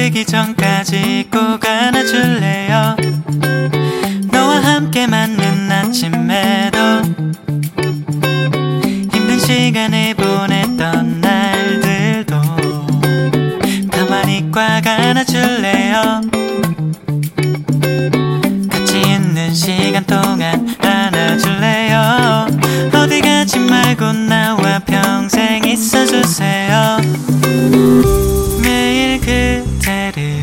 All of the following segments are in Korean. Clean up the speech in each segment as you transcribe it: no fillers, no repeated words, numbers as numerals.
되기 전까지 꼭 안아줄래요. 너와 함께 맞는 아침에도 힘든 시간을 보냈던 날들도 가만히 꽉 안아줄래요. 같이 있는 시간 동안 안아줄래요. 어디 가지 말고 나와 평생 있어주세요. 매일 그대를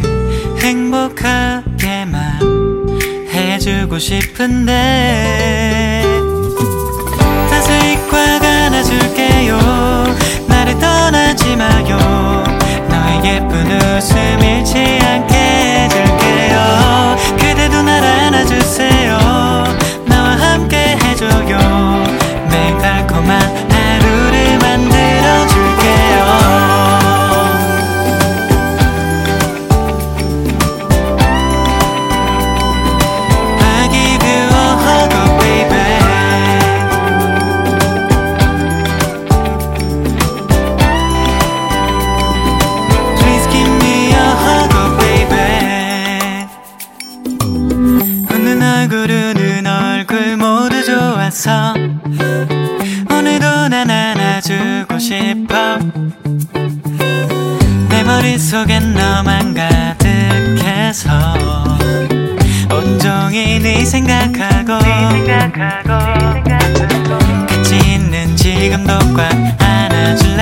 행복하게만 해주고 싶은데 자세히 꽉 안아줄게요. 나를 떠나지 마요. 너의 예쁜 웃음 잃지 않게 해줄게요. 그대도 날 안아주세요. 나와 함께 해줘요. 매일 달콤한 하루를 만들어줄게요. 웃는 얼굴 모두 좋아서 오늘도 난 안아주고 싶어. 내 머릿속엔 너만 가득해서 온종일 네 생각하고 같이 있는 지금도 꽉 안아줄래.